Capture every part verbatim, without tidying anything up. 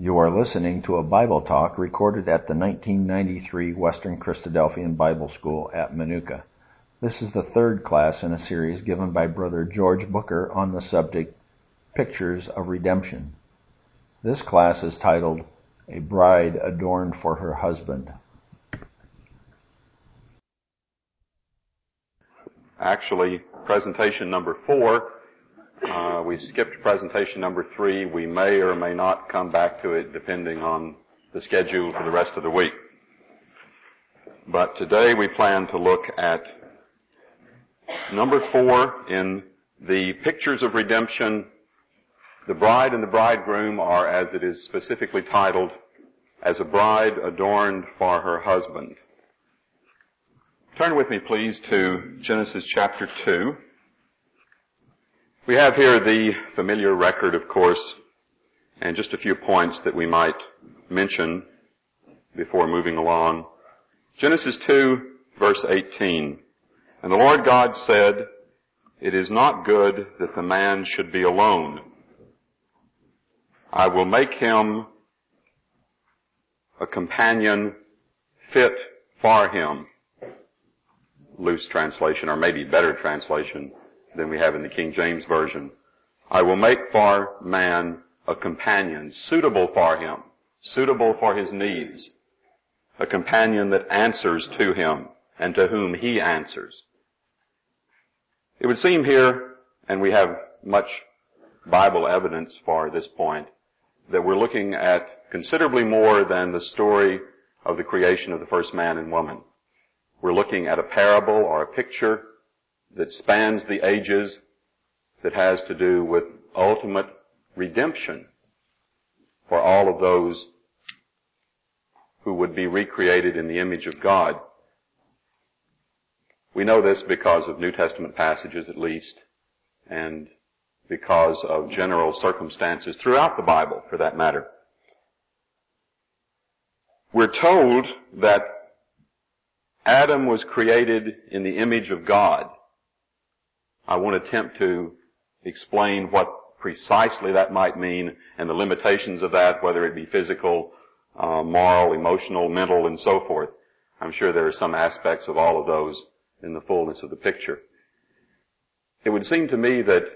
You are listening to a Bible talk recorded at the nineteen ninety-three Western Christadelphian Bible School at Manuka. This is the third class in a series given by Brother George Booker on the subject, Pictures of Redemption. This class is titled, A Bride Adorned for Her Husband. Actually, presentation number four, uh, we skipped presentation number three. We may or may not come back to it depending on the schedule for the rest of the week. But today we plan to look at number four in the Pictures of Redemption. The bride and the bridegroom are, as it is specifically titled, as a bride adorned for her husband. Turn with me, please, to Genesis chapter two. We have here the familiar record, of course, and just a few points that we might mention before moving along. Genesis two, verse eighteen. And the Lord God said, It is not good that the man should be alone. I will make him a companion fit for him. Loose translation, or maybe better translation than we have in the King James Version. I will make for man a companion suitable for him, suitable for his needs, a companion that answers to him and to whom he answers. It would seem here, and we have much Bible evidence for this point, that we're looking at considerably more than the story of the creation of the first man and woman. We're looking at a parable or a picture that spans the ages, that has to do with ultimate redemption for all of those who would be recreated in the image of God. We know this because of New Testament passages at least, and because of general circumstances throughout the Bible, for that matter. We're told that Adam was created in the image of God. I won't attempt to explain what precisely that might mean and the limitations of that, whether it be physical, uh, moral, emotional, mental, and so forth. I'm sure there are some aspects of all of those in the fullness of the picture. It would seem to me that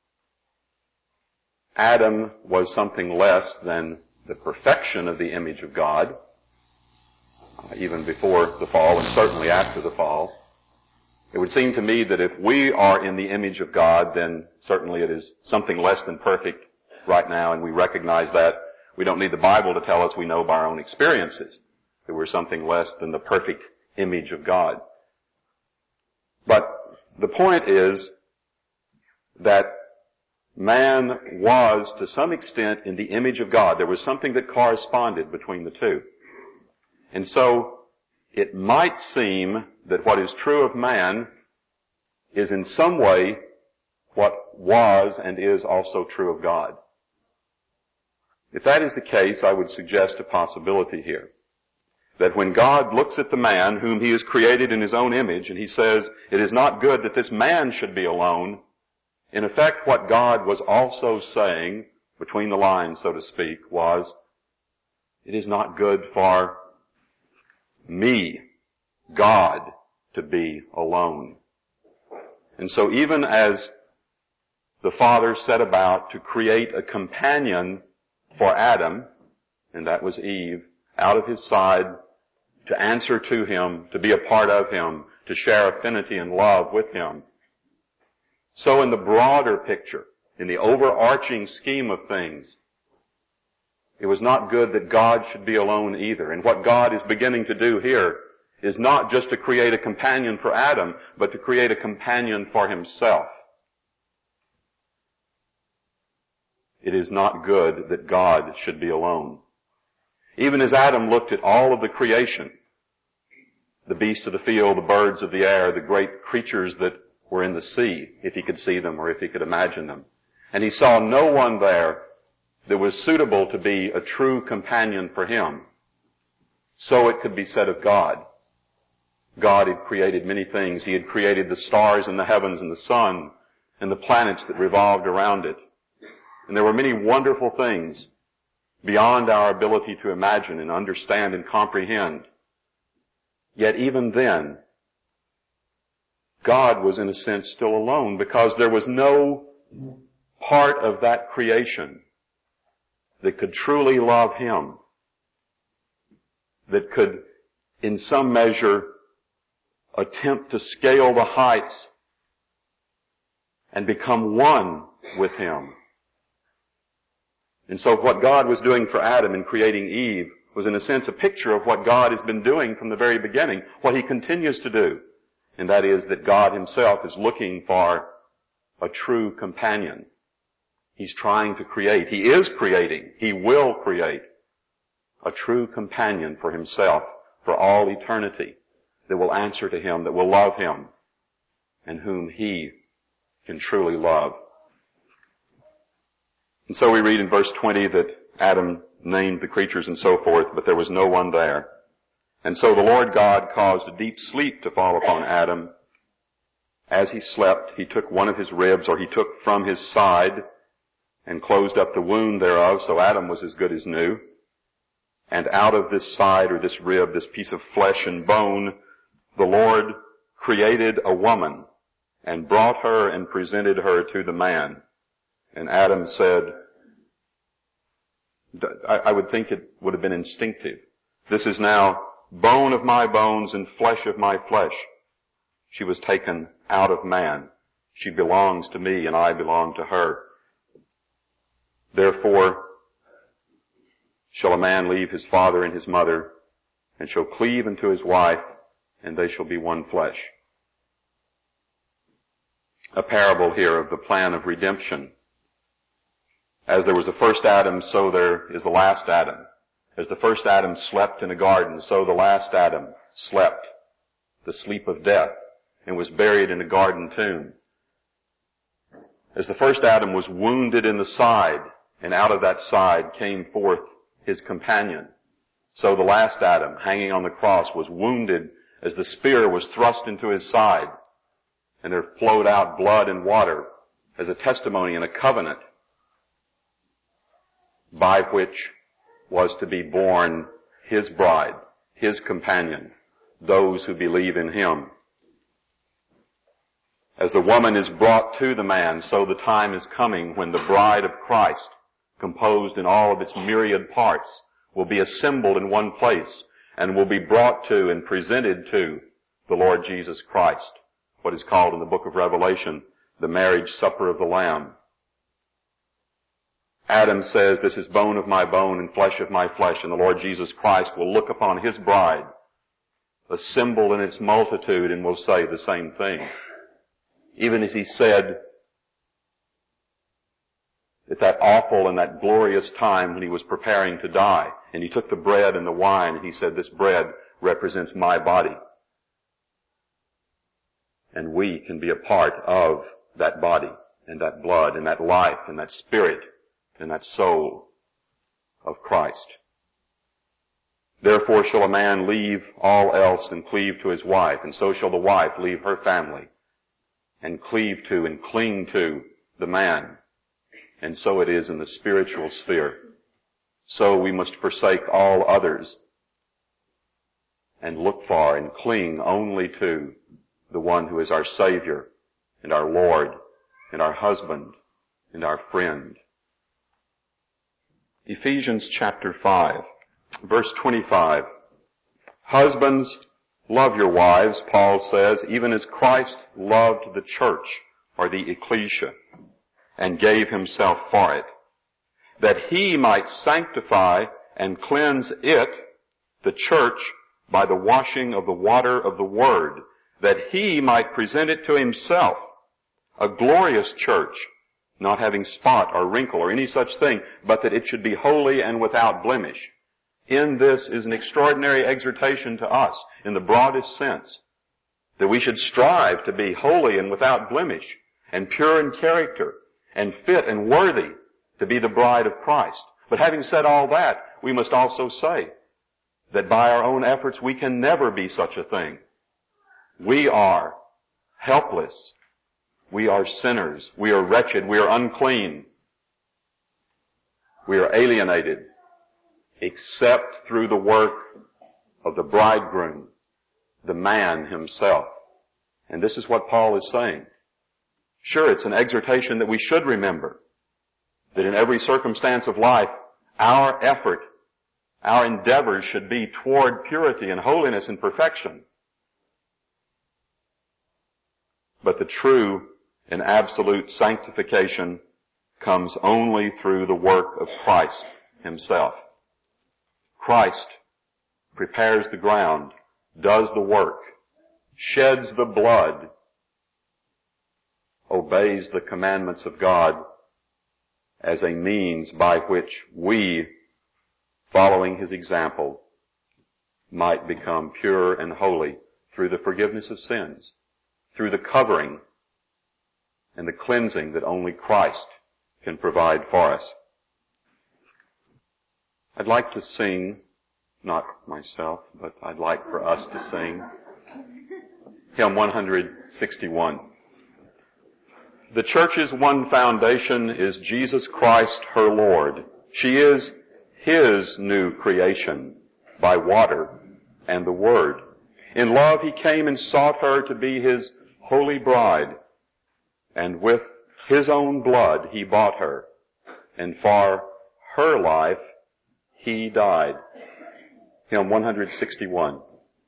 Adam was something less than the perfection of the image of God, uh, even before the fall and certainly after the fall. It would seem to me that if we are in the image of God, then certainly it is something less than perfect right now, and we recognize that. We don't need the Bible to tell us, we know by our own experiences that we're something less than the perfect image of God. But the point is that man was, to some extent, in the image of God. There was something that corresponded between the two. And so, it might seem that what is true of man is in some way what was and is also true of God. If that is the case, I would suggest a possibility here. That when God looks at the man whom he has created in his own image, and he says, it is not good that this man should be alone, in effect what God was also saying, between the lines, so to speak, was, it is not good for me, God, to be alone. And so even as the Father set about to create a companion for Adam, and that was Eve, out of his side, to answer to him, to be a part of him, to share affinity and love with him. So in the broader picture, in the overarching scheme of things, it was not good that God should be alone either. And what God is beginning to do here is not just to create a companion for Adam, but to create a companion for himself. It is not good that God should be alone. Even as Adam looked at all of the creation, the beasts of the field, the birds of the air, the great creatures that were in the sea, if he could see them or if he could imagine them, and he saw no one there that was suitable to be a true companion for him, so it could be said of God. God had created many things. He had created the stars in the heavens and the sun and the planets that revolved around it. And there were many wonderful things beyond our ability to imagine and understand and comprehend. Yet even then, God was in a sense still alone, because there was no part of that creation that could truly love Him, that could in some measure attempt to scale the heights and become one with Him. And so what God was doing for Adam in creating Eve was in a sense a picture of what God has been doing from the very beginning, what He continues to do. And that is that God Himself is looking for a true companion. He's trying to create. He is creating. He will create a true companion for Himself for all eternity that will answer to Him, that will love Him, and whom He can truly love. And so we read in verse twenty that Adam named the creatures and so forth, but there was no one there. And so the Lord God caused a deep sleep to fall upon Adam. As he slept, He took one of his ribs, or He took from his side, and closed up the wound thereof, so Adam was as good as new. And out of this side, or this rib, this piece of flesh and bone, the Lord created a woman, and brought her and presented her to the man. And Adam said, I would think it would have been instinctive. This is now bone of my bones and flesh of my flesh. She was taken out of man. She belongs to me and I belong to her. Therefore shall a man leave his father and his mother, and shall cleave unto his wife, and they shall be one flesh. A parable here of the plan of redemption. As there was the first Adam, so there is the last Adam. As the first Adam slept in a garden, so the last Adam slept the sleep of death and was buried in a garden tomb. As the first Adam was wounded in the side, and out of that side came forth his companion, so the last Adam, hanging on the cross, was wounded as the spear was thrust into his side, and there flowed out blood and water as a testimony and a covenant by which was to be born His bride, His companion, those who believe in Him. As the woman is brought to the man, so the time is coming when the bride of Christ, composed in all of its myriad parts, will be assembled in one place and will be brought to and presented to the Lord Jesus Christ, what is called in the book of Revelation the marriage supper of the Lamb. Adam says, this is bone of my bone and flesh of my flesh, and the Lord Jesus Christ will look upon His bride, assembled in its multitude, and will say the same thing. Even as He said at that awful and that glorious time when He was preparing to die, and He took the bread and the wine, and He said, this bread represents my body. And we can be a part of that body, and that blood, and that life, and that spirit, and that soul of Christ. Therefore shall a man leave all else and cleave to his wife, and so shall the wife leave her family and cleave to and cling to the man. And so it is in the spiritual sphere. So we must forsake all others and look for and cling only to the one who is our Savior and our Lord and our husband and our friend. Ephesians chapter five, verse twenty-five. Husbands, love your wives, Paul says, even as Christ loved the church, or the ecclesia, and gave Himself for it, that He might sanctify and cleanse it, the church, by the washing of the water of the Word, that He might present it to Himself, a glorious church, not having spot or wrinkle or any such thing, but that it should be holy and without blemish. In this is an extraordinary exhortation to us, in the broadest sense, that we should strive to be holy and without blemish, and pure in character, and fit and worthy to be the bride of Christ. But having said all that, we must also say that by our own efforts we can never be such a thing. We are helpless. We are sinners. We are wretched. We are unclean. We are alienated. except through the work of the bridegroom, the man himself. And this is what Paul is saying. Sure, it's an exhortation that we should remember, that in every circumstance of life, our effort, our endeavors should be toward purity and holiness and perfection. But the true and absolute sanctification comes only through the work of Christ himself. Christ prepares the ground, does the work, sheds the blood, obeys the commandments of God as a means by which we, following his example, might become pure and holy through the forgiveness of sins, through the covering and the cleansing that only Christ can provide for us. I'd like to sing, not myself, but I'd like for us to sing hymn one sixty-one. The church's one foundation is Jesus Christ, her Lord. She is his new creation by water and the Word. In love he came and sought her to be his holy bride, and with his own blood he bought her, and for her life he died. Hymn one sixty-one.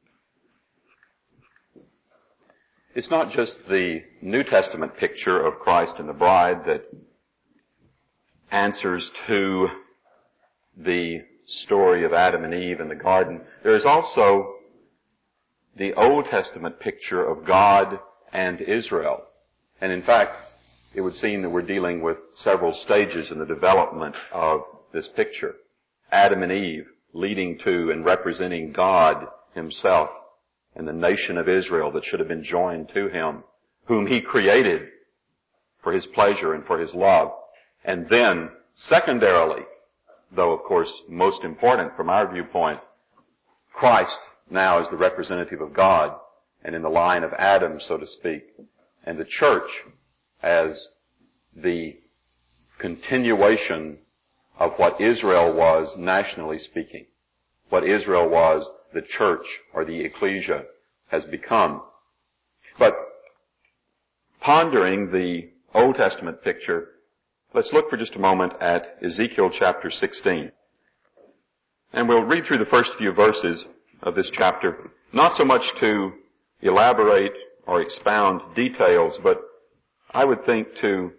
It's not just the New Testament picture of Christ and the bride that answers to the story of Adam and Eve in the garden. There is also the Old Testament picture of God and Israel. And in fact, it would seem that we're dealing with several stages in the development of this picture. Adam and Eve leading to and representing God himself and the nation of Israel that should have been joined to him, whom he created for his pleasure and for his love. And then, secondarily, though of course most important from our viewpoint, Christ now is the representative of God and in the line of Adam, so to speak, and the church as the continuation of what Israel was nationally speaking. What Israel was, the church or the ecclesia has become. But pondering the Old Testament picture, let's look for just a moment at Ezekiel chapter sixteen. And we'll read through the first few verses of this chapter, not so much to elaborate or expound details, but I would think to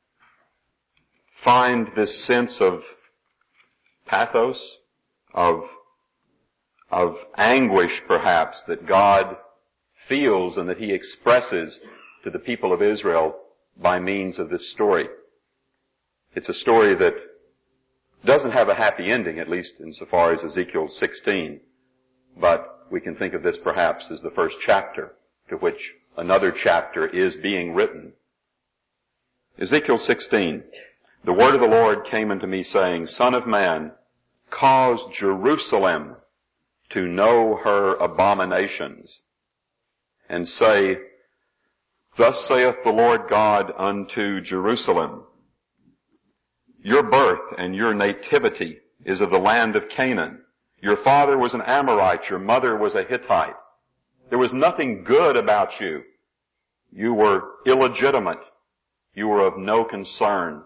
find this sense of pathos, of of anguish perhaps that God feels and that he expresses to the people of Israel by means of this story. It's a story that doesn't have a happy ending, at least insofar as Ezekiel sixteen, but we can think of this perhaps as the first chapter to which another chapter is being written. Ezekiel sixteen, the word of the Lord came unto me saying, Son of man, cause Jerusalem to know her abominations, and say, Thus saith the Lord God unto Jerusalem, Your birth and your nativity is of the land of Canaan. Your father was an Amorite, your mother was a Hittite. There was nothing good about you. You were illegitimate. You were of no concern.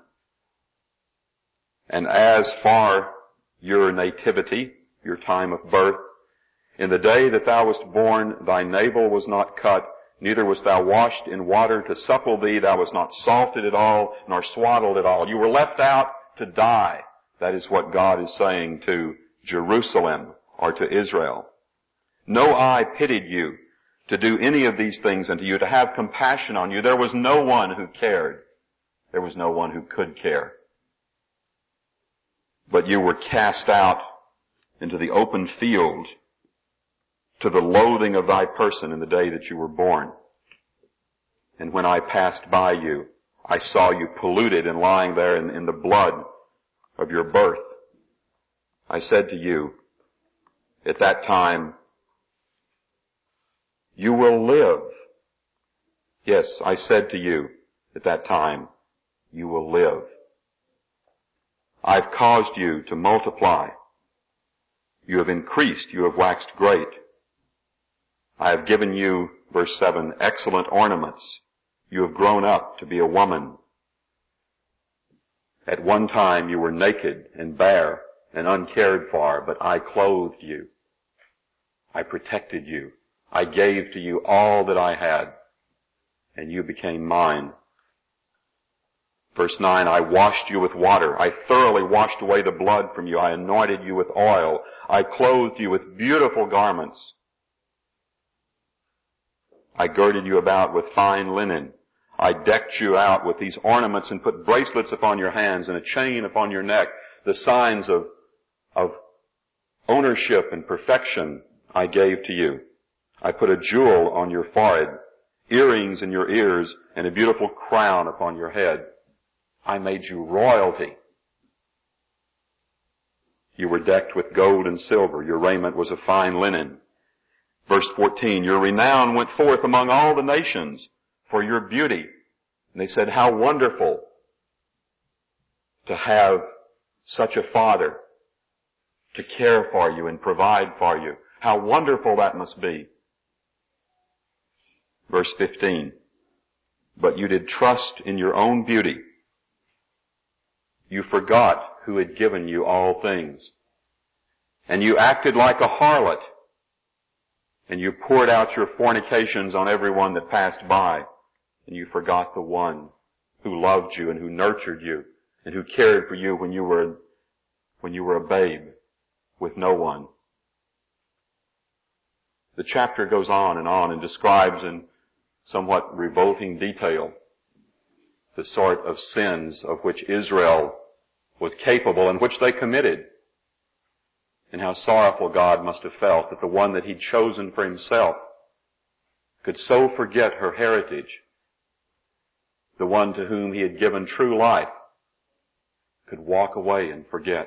And as for your nativity, your time of birth, in the day that thou wast born, thy navel was not cut, neither wast thou washed in water to supple thee, thou wast not salted at all, nor swaddled at all. You were left out to die. That is what God is saying to Jerusalem, or to Israel. No eye pitied you to do any of these things unto you, to have compassion on you. There was no one who cared. There was no one who could care. But you were cast out into the open field, to the loathing of thy person in the day that you were born. And when I passed by you, I saw you polluted and lying there in, in the blood of your birth. I said to you, at that time, you will live. Yes, I said to you, at that time, you will live. I've caused you to multiply. You have increased, you have waxed great. I have given you, verse seven, excellent ornaments. You have grown up to be a woman. At one time you were naked and bare and uncared for, but I clothed you. I protected you. I gave to you all that I had, and you became mine. Verse nine, I washed you with water. I thoroughly washed away the blood from you. I anointed you with oil. I clothed you with beautiful garments. I girded you about with fine linen. I decked you out with these ornaments and put bracelets upon your hands and a chain upon your neck, the signs of, of ownership and perfection I gave to you. I put a jewel on your forehead, earrings in your ears, and a beautiful crown upon your head. I made you royalty. You were decked with gold and silver. Your raiment was of fine linen. Verse fourteen, your renown went forth among all the nations for your beauty. And they said, how wonderful to have such a father to care for you and provide for you. How wonderful that must be. Verse fifteen, but you did trust in your own beauty. You forgot who had given you all things. And you acted like a harlot. And you poured out your fornications on everyone that passed by. And you forgot the one who loved you and who nurtured you and who cared for you when you were, when you were a babe with no one. The chapter goes on and on and describes in somewhat revolting detail the sort of sins of which Israel was capable and which they committed, and how sorrowful God must have felt that the one that He'd chosen for Himself could so forget her heritage, the one to whom He had given true life could walk away and forget.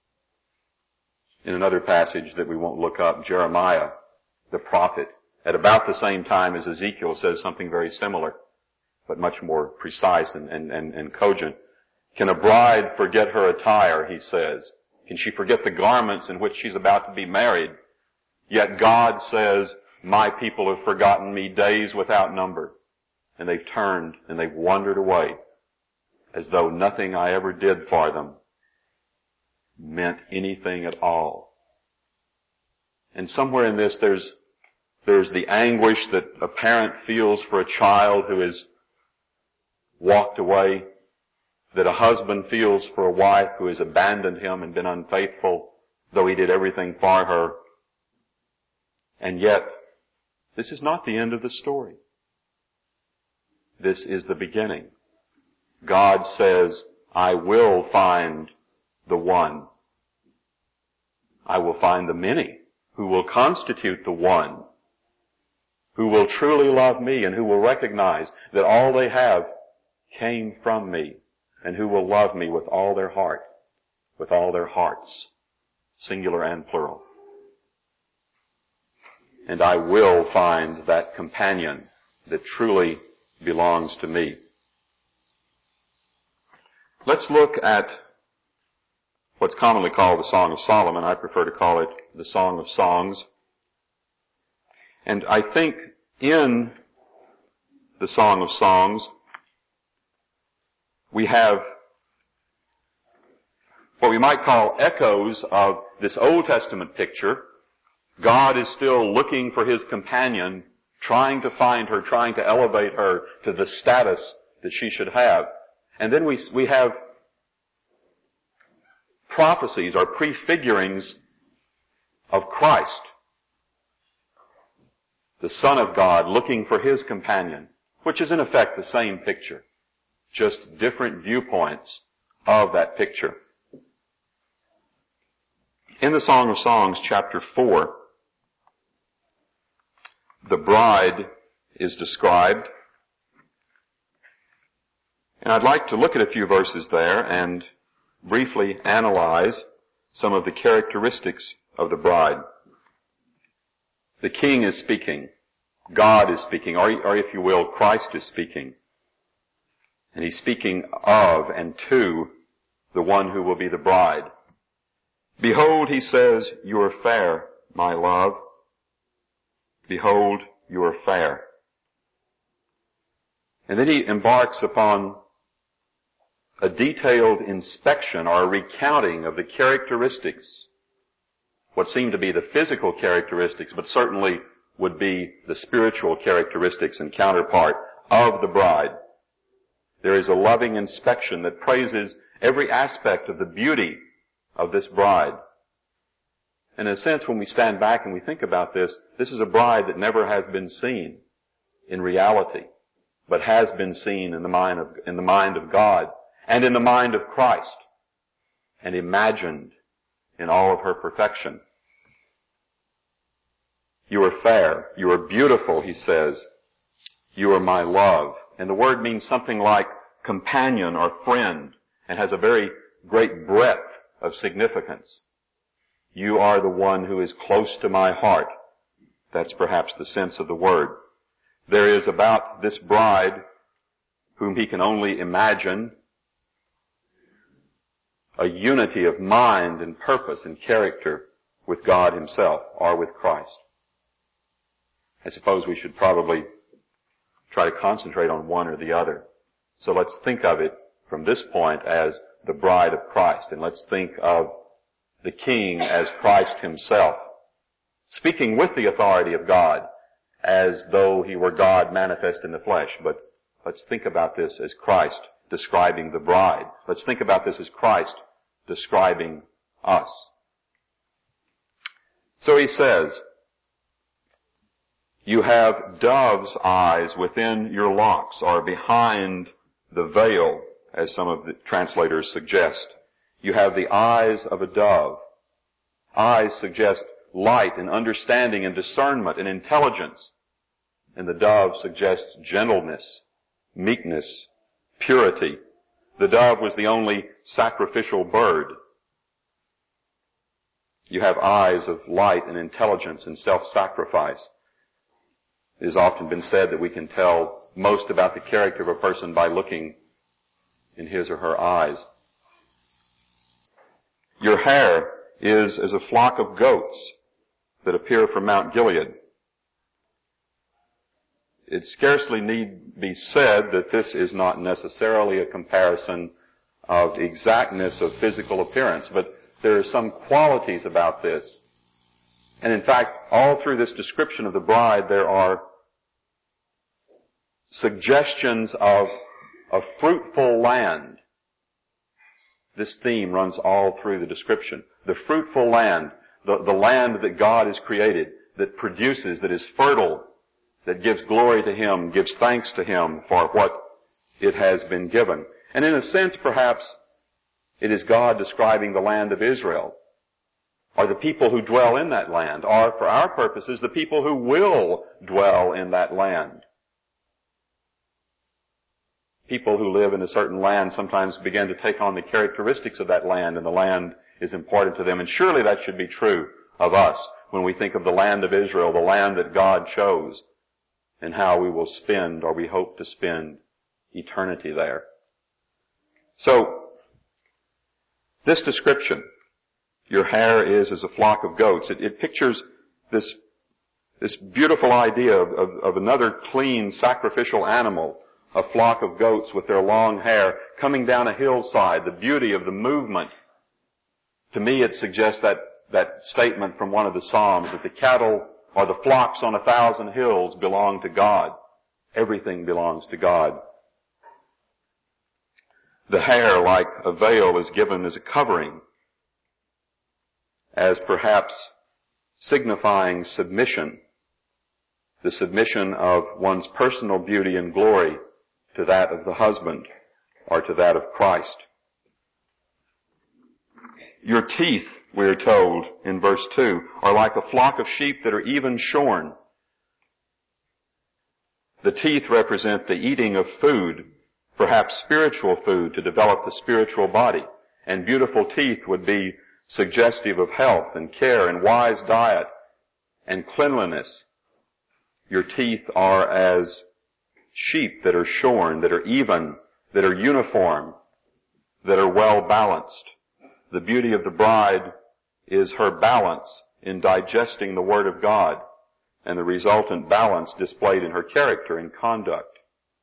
In another passage that we won't look up, Jeremiah, the prophet, at about the same time as Ezekiel, says something very similar, but much more precise and, and, and, and cogent. Can a bride forget her attire, he says? Can she forget the garments in which she's about to be married? Yet God says, my people have forgotten me days without number. And they've turned and they've wandered away as though nothing I ever did for them meant anything at all. And somewhere in this there's There's the anguish that a parent feels for a child who has walked away, that a husband feels for a wife who has abandoned him and been unfaithful, though he did everything for her. And yet, this is not the end of the story. This is the beginning. God says, I will find the one. I will find the many who will constitute the one, who will truly love me and who will recognize that all they have came from me, and who will love me with all their heart, with all their hearts, singular and plural. And I will find that companion that truly belongs to me. Let's look at what's commonly called the Song of Solomon. I prefer to call it the Song of Songs. And I think in the Song of Songs, we have what we might call echoes of this Old Testament picture. God is still looking for His companion, trying to find her, trying to elevate her to the status that she should have. And then we, we have prophecies or prefigurings of Christ, the Son of God, looking for His companion, which is in effect the same picture, just different viewpoints of that picture. In the Song of Songs, chapter four, the bride is described. And I'd like to look at a few verses there and briefly analyze some of the characteristics of the bride. The King is speaking. God is speaking, or, or if you will, Christ is speaking. And He's speaking of and to the one who will be the bride. Behold, he says, you are fair, my love. Behold, you are fair. And then he embarks upon a detailed inspection or a recounting of the characteristics, what seem to be the physical characteristics, but certainly would be the spiritual characteristics and counterpart of the bride. There is a loving inspection that praises every aspect of the beauty of this bride. In a sense, when we stand back and we think about this, this is a bride that never has been seen in reality, but has been seen in the mind of, in the mind of God and in the mind of Christ, and imagined in all of her perfection. You are fair, you are beautiful, he says. You are my love. And the word means something like companion or friend, and has a very great breadth of significance. You are the one who is close to my heart. That's perhaps the sense of the word. There is about this bride, whom he can only imagine, a unity of mind and purpose and character with God himself or with Christ. I suppose we should probably try to concentrate on one or the other. So let's think of it from this point as the bride of Christ, and let's think of the King as Christ himself, speaking with the authority of God as though he were God manifest in the flesh. But let's think about this as Christ describing the bride. Let's think about this as Christ describing us. So he says, you have dove's eyes within your locks, or behind the veil, as some of the translators suggest. You have the eyes of a dove. Eyes suggest light and understanding and discernment and intelligence. And the dove suggests gentleness, meekness, purity. The dove was the only sacrificial bird. You have eyes of light and intelligence and self-sacrifice. It has often been said that we can tell most about the character of a person by looking in his or her eyes. Your hair is as a flock of goats that appear from Mount Gilead. It scarcely need be said that this is not necessarily a comparison of exactness of physical appearance, but there are some qualities about this. And in fact, all through this description of the bride, there are suggestions of a fruitful land. This theme runs all through the description. The fruitful land, the, the land that God has created, that produces, that is fertile, that gives glory to him, gives thanks to him for what it has been given. And in a sense, perhaps, it is God describing the land of Israel, or the people who dwell in that land, or for our purposes, the people who will dwell in that land. People who live in a certain land sometimes begin to take on the characteristics of that land, and the land is important to them. And surely that should be true of us when we think of the land of Israel, the land that God chose, and how we will spend, or we hope to spend, eternity there. So, this description, your hair is as a flock of goats, it, it pictures this, this beautiful idea of, of, of another clean, sacrificial animal, a flock of goats with their long hair coming down a hillside, the beauty of the movement. To me, it suggests that, that statement from one of the Psalms, that the cattle or the flocks on a thousand hills belong to God. Everything belongs to God. The hair, like a veil, is given as a covering, as perhaps signifying submission, the submission of one's personal beauty and glory to that of the husband, or to that of Christ. Your teeth, we are told in verse two, are like a flock of sheep that are even shorn. The teeth represent the eating of food, perhaps spiritual food, to develop the spiritual body. And beautiful teeth would be suggestive of health and care and wise diet and cleanliness. Your teeth are as sheep that are shorn, that are even, that are uniform, that are well balanced. The beauty of the bride is her balance in digesting the Word of God, and the resultant balance displayed in her character and conduct.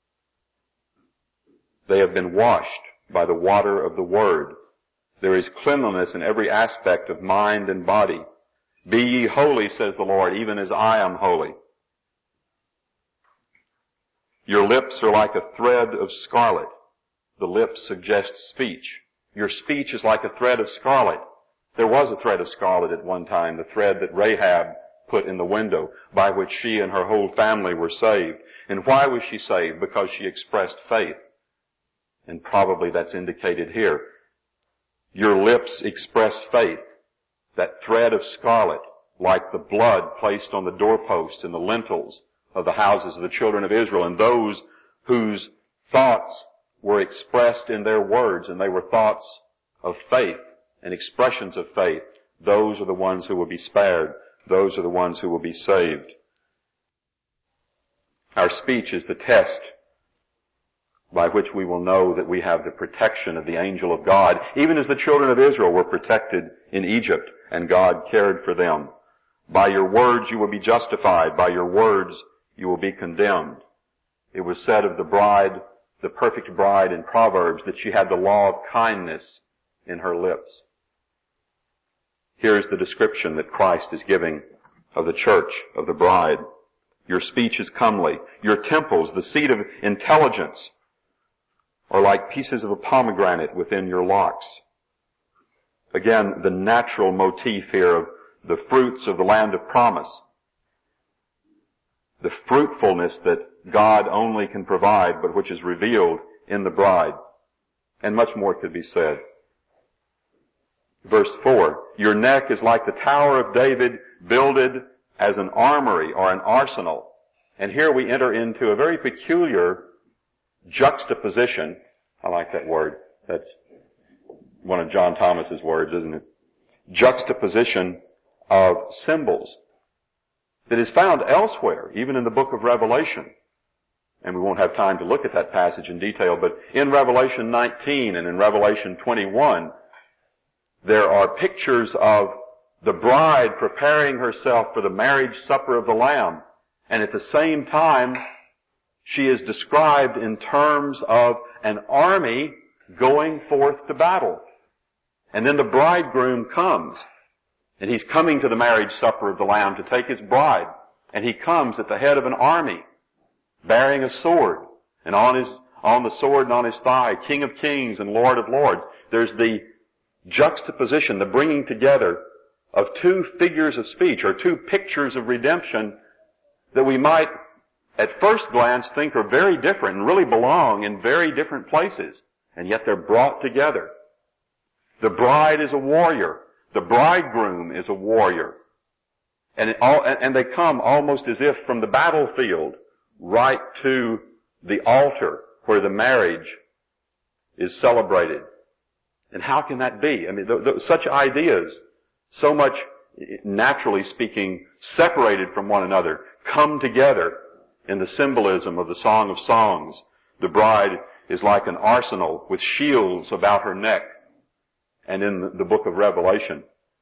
They have been washed by the water of the Word. There is cleanliness in every aspect of mind and body. Be ye holy, says the Lord, even as I am holy. Your lips are like a thread of scarlet. The lips suggest speech. Your speech is like a thread of scarlet. There was a thread of scarlet at one time, the thread that Rahab put in the window, by which she and her whole family were saved. And why was she saved? Because she expressed faith. And probably that's indicated here. Your lips express faith. That thread of scarlet, like the blood placed on the doorposts and the lintels of the houses of the children of Israel, and those whose thoughts were expressed in their words, and they were thoughts of faith and expressions of faith. Those are the ones who will be spared. Those are the ones who will be saved. Our speech is the test by which we will know that we have the protection of the angel of God, even as the children of Israel were protected in Egypt, and God cared for them. By your words you will be justified. By your words you will be condemned. It was said of the bride, the perfect bride in Proverbs, that she had the law of kindness in her lips. Here's the description that Christ is giving of the church, of the bride. Your speech is comely. Your temples, the seat of intelligence, are like pieces of a pomegranate within your locks. Again, the natural motif here of the fruits of the land of promise. The fruitfulness that God only can provide, but which is revealed in the bride. And much more could be said. Verse four, your neck is like the Tower of David, builded as an armory or an arsenal. And here we enter into a very peculiar juxtaposition. I like that word. That's one of John Thomas's words, isn't it? Juxtaposition of symbols that is found elsewhere, even in the book of Revelation. And we won't have time to look at that passage in detail, but in Revelation nineteen and in Revelation twenty-one, there are pictures of the bride preparing herself for the marriage supper of the Lamb. And at the same time, she is described in terms of an army going forth to battle. And then the bridegroom comes. And he's coming to the marriage supper of the Lamb to take his bride. And he comes at the head of an army, bearing a sword. And on his, on the sword and on his thigh, King of Kings and Lord of Lords. There's the juxtaposition, the bringing together of two figures of speech, or two pictures of redemption that we might at first glance think are very different and really belong in very different places. And yet they're brought together. The bride is a warrior. The bridegroom is a warrior. And, it all, and they come almost as if from the battlefield right to the altar where the marriage is celebrated. And how can that be? I mean, th- th- such ideas, so much, naturally speaking, separated from one another, come together in the symbolism of the Song of Songs. The bride is like an arsenal with shields about her neck. And in the book of Revelation,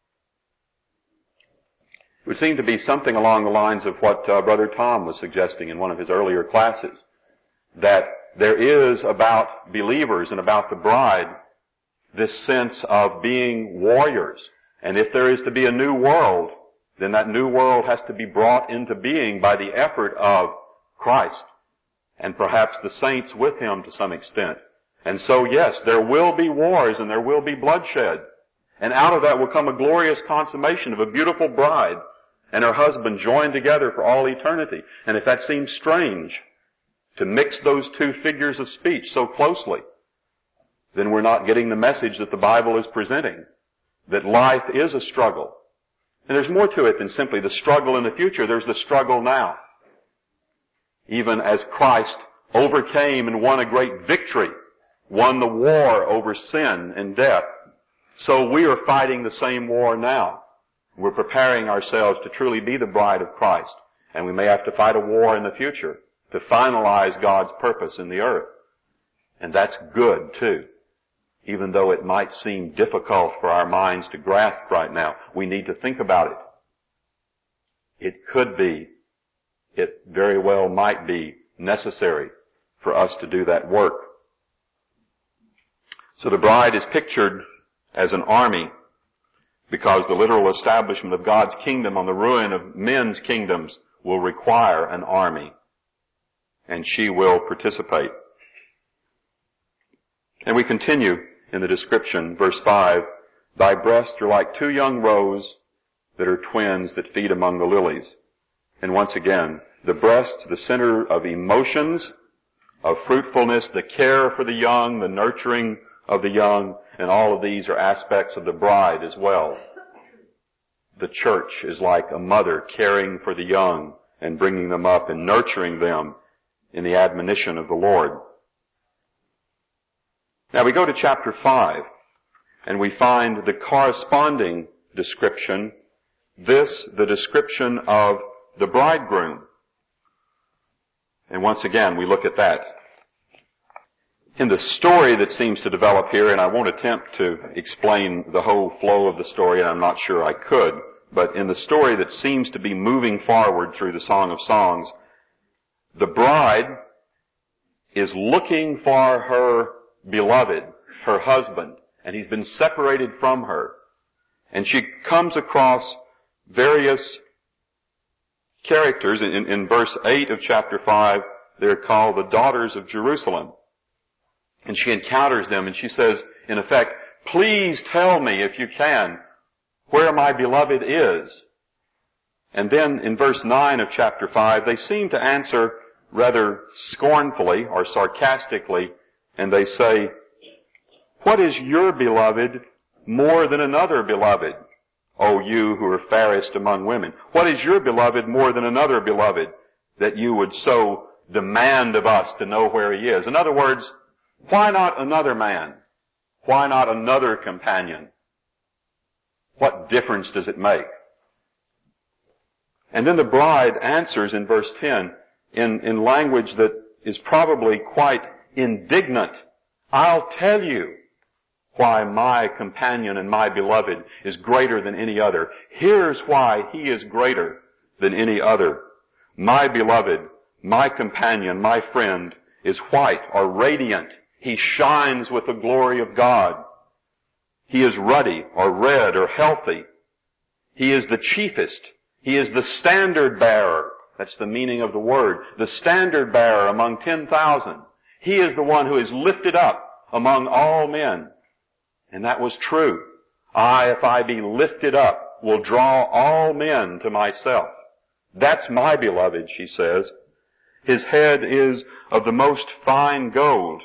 it would seem to be something along the lines of what uh, Brother Tom was suggesting in one of his earlier classes, that there is about believers and about the bride this sense of being warriors. And if there is to be a new world, then that new world has to be brought into being by the effort of Christ, and perhaps the saints with him to some extent. And so, yes, there will be wars and there will be bloodshed. And out of that will come a glorious consummation of a beautiful bride and her husband joined together for all eternity. And if that seems strange, to mix those two figures of speech so closely, then we're not getting the message that the Bible is presenting, that life is a struggle. And there's more to it than simply the struggle in the future. There's the struggle now. Even as Christ overcame and won a great victory, won the war over sin and death, so we are fighting the same war now. We're preparing ourselves to truly be the bride of Christ. And we may have to fight a war in the future to finalize God's purpose in the earth. And that's good too. even though it might seem difficult for our minds to grasp right now. We need to think about it. It could be, it very well might be necessary for us to do that work. So the bride is pictured as an army because the literal establishment of God's kingdom on the ruin of men's kingdoms will require an army, and she will participate. And we continue in the description, verse five, thy breasts are like two young roes that are twins that feed among the lilies. And once again, the breast, the center of emotions, of fruitfulness, the care for the young, the nurturing of the young, and all of these are aspects of the bride as well. The church is like a mother caring for the young and bringing them up and nurturing them in the admonition of the Lord. Now we go to chapter five, and we find the corresponding description, this, the description of the bridegroom. And once again, we look at that. In the story that seems to develop here, and I won't attempt to explain the whole flow of the story, and I'm not sure I could, but in the story that seems to be moving forward through the Song of Songs, the bride is looking for her beloved, her husband, and he's been separated from her. And she comes across various characters. In, in verse eight of chapter five, they're called the daughters of Jerusalem. And she encounters them and she says, in effect, please tell me, if you can, where my beloved is. And then in verse nine of chapter five, they seem to answer rather scornfully or sarcastically, and they say, what is your beloved more than another beloved, O you who are fairest among women? What is your beloved more than another beloved, that you would so demand of us to know where he is? In other words, why not another man? Why not another companion? What difference does it make? And then the bride answers in verse ten in, in language that is probably quite indignant. I'll tell you why my companion and my beloved is greater than any other. Here's why he is greater than any other. My beloved, my companion, my friend is white or radiant. He shines with the glory of God. He is ruddy or red or healthy. He is the chiefest. He is the standard bearer. That's the meaning of the word. The standard bearer among ten thousand. He is the one who is lifted up among all men. And that was true. I, if I be lifted up, will draw all men to myself. That's my beloved, she says. His head is of the most fine gold.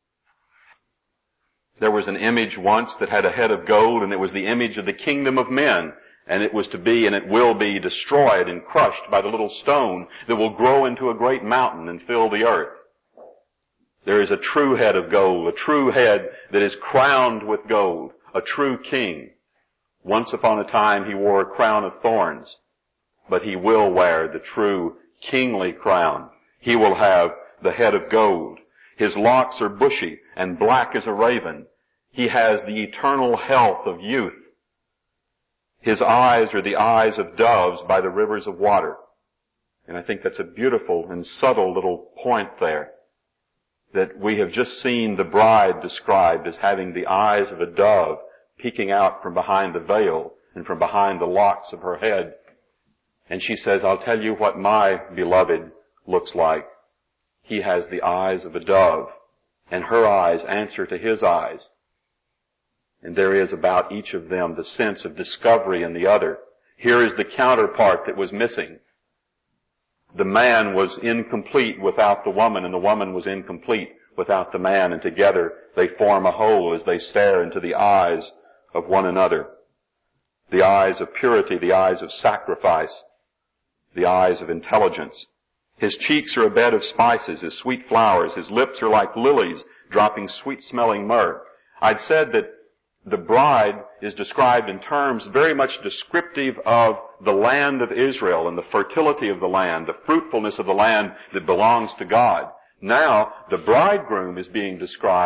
There was an image once that had a head of gold, and it was the image of the kingdom of men. And it was to be, and it will be, destroyed and crushed by the little stone that will grow into a great mountain and fill the earth. There is a true head of gold, a true head that is crowned with gold, a true king. Once upon a time he wore a crown of thorns, but he will wear the true kingly crown. He will have the head of gold. His locks are bushy and black as a raven. He has the eternal health of youth. His eyes are the eyes of doves by the rivers of water. And I think that's a beautiful and subtle little point there, that we have just seen the bride described as having the eyes of a dove peeking out from behind the veil and from behind the locks of her head. And she says, I'll tell you what my beloved looks like. He has the eyes of a dove, and her eyes answer to his eyes. And there is about each of them the sense of discovery in the other. Here is the counterpart that was missing. The man was incomplete without the woman, and the woman was incomplete without the man, and together they form a whole as they stare into the eyes of one another. The eyes of purity, the eyes of sacrifice, the eyes of intelligence. His cheeks are a bed of spices, his sweet flowers. His lips are like lilies, dropping sweet-smelling myrrh. I'd said that the bride is described in terms very much descriptive of the land of Israel and the fertility of the land, the fruitfulness of the land that belongs to God. Now, the bridegroom is being described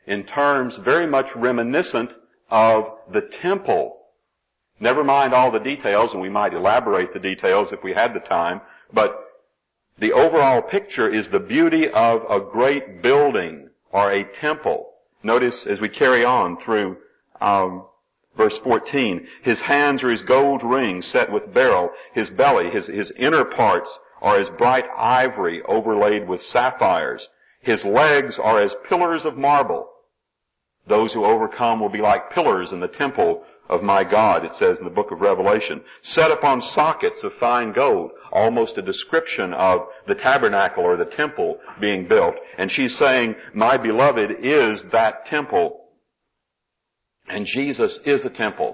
in terms very much reminiscent of the temple. Never mind all the details, and we might elaborate the details if we had the time, but the overall picture is the beauty of a great building or a temple. Notice as we carry on through um, verse fourteen, his hands are his gold rings set with beryl, his belly, his, his inner parts are as bright ivory overlaid with sapphires. His legs are as pillars of marble. Those who overcome will be like pillars in the temple of my God, it says in the book of Revelation, set upon sockets of fine gold, almost a description of the tabernacle or the temple being built. And she's saying, my beloved is that temple. And Jesus is a temple.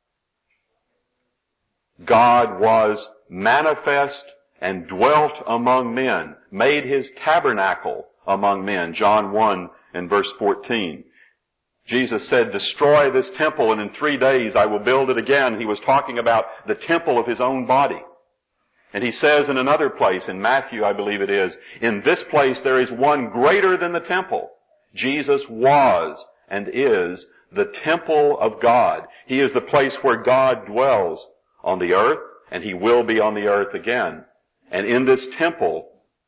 God was manifest and dwelt among men, made his tabernacle among men. John one and verse fourteen. Jesus said, destroy this temple and in three days I will build it again. He was talking about the temple of his own body. And he says in another place, in Matthew I believe it is, in this place there is one greater than the temple. Jesus was and is the temple of God. He is the place where God dwells on the earth, and he will be on the earth again. And in this temple,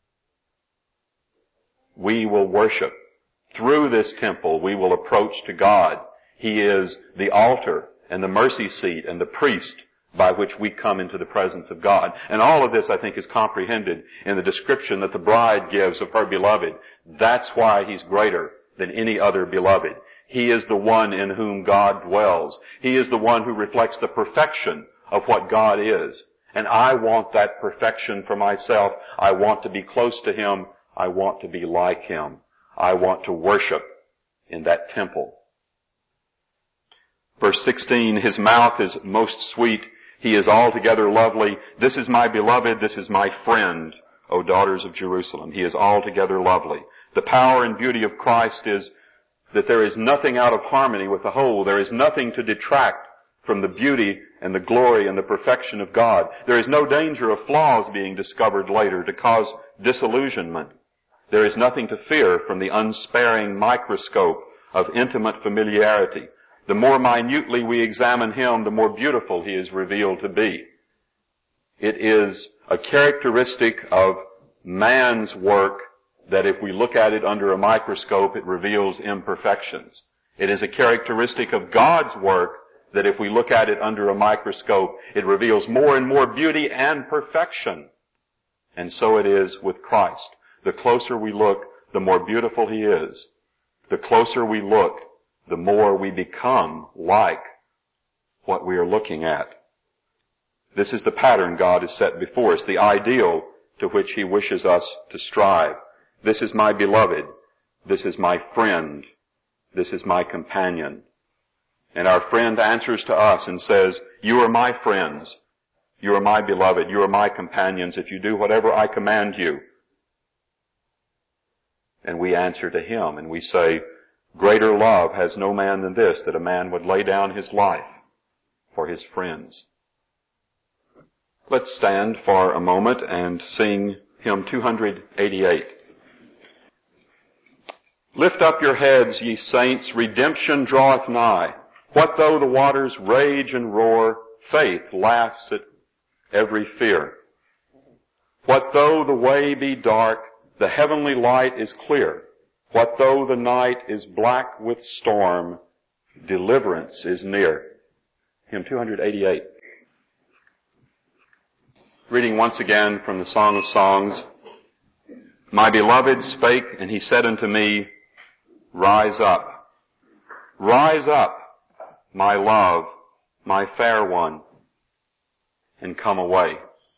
we will worship. Through this temple, we will approach to God. He is the altar and the mercy seat and the priest by which we come into the presence of God. And all of this, I think, is comprehended in the description that the bride gives of her beloved. That's why he's greater than any other beloved. He is the one in whom God dwells. He is the one who reflects the perfection of what God is. And I want that perfection for myself. I want to be close to him. I want to be like him. I want to worship in that temple. Verse sixteen, his mouth is most sweet. He is altogether lovely. This is my beloved. This is my friend, O daughters of Jerusalem. He is altogether lovely. The power and beauty of Christ is that there is nothing out of harmony with the whole. There is nothing to detract from the beauty and the glory and the perfection of God. There is no danger of flaws being discovered later to cause disillusionment. There is nothing to fear from the unsparing microscope of intimate familiarity. The more minutely we examine him, the more beautiful he is revealed to be. It is a characteristic of man's work that if we look at it under a microscope, it reveals imperfections. It is a characteristic of God's work that if we look at it under a microscope, it reveals more and more beauty and perfection. And so it is with Christ. The closer we look, the more beautiful he is. The closer we look, the more we become like what we are looking at. This is the pattern God has set before us, the ideal to which he wishes us to strive. This is my beloved. This is my friend. This is my companion. And our friend answers to us and says, you are my friends. You are my beloved. You are my companions if you do whatever I command you. And we answer to him and we say, greater love has no man than this, that a man would lay down his life for his friends. Let's stand for a moment and sing hymn two eighty-eight. Lift up your heads, ye saints, redemption draweth nigh. What though the waters rage and roar, faith laughs at every fear. What though the way be dark, the heavenly light is clear. What though the night is black with storm, deliverance is near. Hymn two eighty-eight. Reading once again from the Song of Songs. My beloved spake, and he said unto me, rise up. Rise up, my love, my fair one, and come away.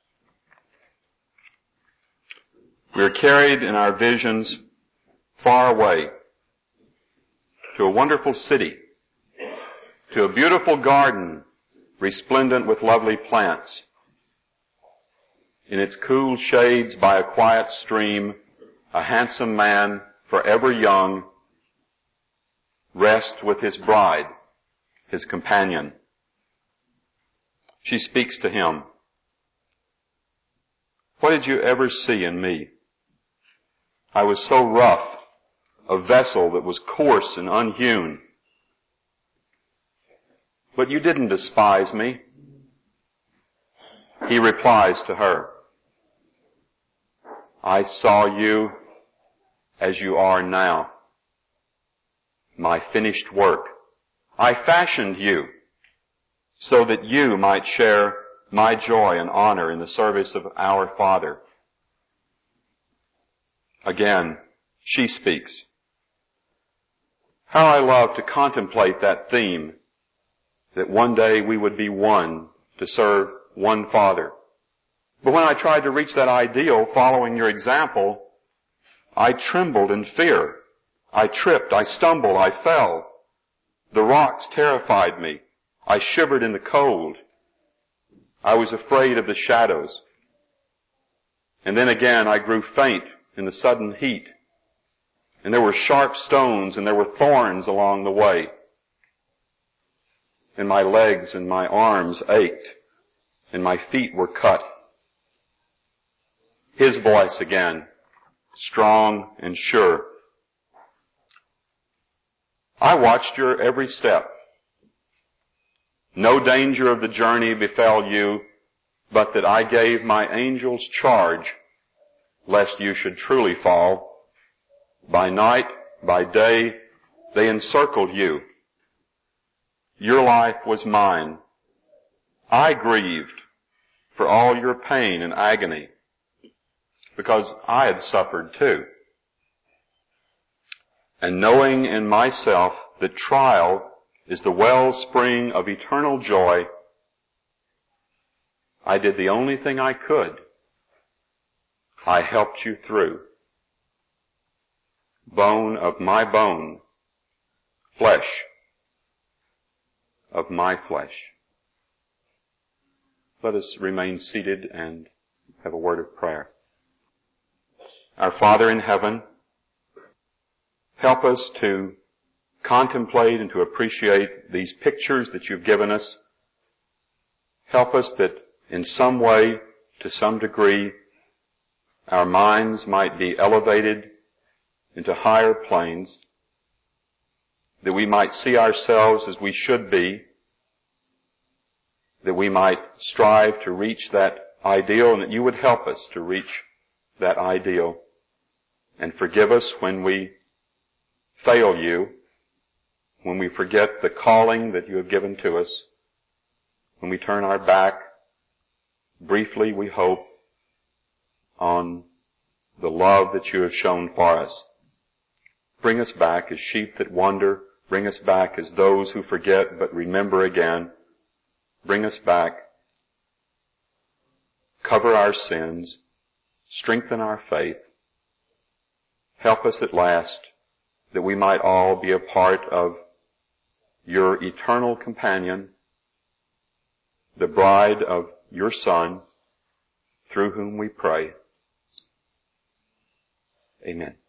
We are carried in our visions far away to a wonderful city, to a beautiful garden resplendent with lovely plants. In its cool shades by a quiet stream, a handsome man, forever young, rests with his bride, his companion. She speaks to him. What did you ever see in me? I was so rough, a vessel that was coarse and unhewn. But you didn't despise me. He replies to her, I saw you as you are now, my finished work. I fashioned you so that you might share my joy and honor in the service of our Father. Again, she speaks. How I love to contemplate that theme, that one day we would be one to serve one Father. But when I tried to reach that ideal following your example, I trembled in fear. I tripped, I stumbled, I fell. The rocks terrified me. I shivered in the cold. I was afraid of the shadows. And then again I grew faint in the sudden heat. And there were sharp stones and there were thorns along the way. And my legs and my arms ached and my feet were cut. His voice again, strong and sure. I watched your every step. No danger of the journey befell you, but that I gave my angels charge, lest you should truly fall. By night, by day, they encircled you. Your life was mine. I grieved for all your pain and agony, because I had suffered too. And knowing in myself that trial is the wellspring of eternal joy, I did the only thing I could. I helped you through. Bone of my bone, flesh of my flesh. Let us remain seated and have a word of prayer. Our Father in heaven, help us to contemplate and to appreciate these pictures that you've given us. Help us that in some way, to some degree, our minds might be elevated into higher planes, that we might see ourselves as we should be, that we might strive to reach that ideal, and that you would help us to reach that ideal. And forgive us when we fail you, when we forget the calling that you have given to us, when we turn our back, briefly we hope, on the love that you have shown for us. Bring us back as sheep that wander. Bring us back as those who forget but remember again. Bring us back. Cover our sins. Strengthen our faith. Help us at last that we might all be a part of your eternal companion, the bride of your Son, through whom we pray. Amen.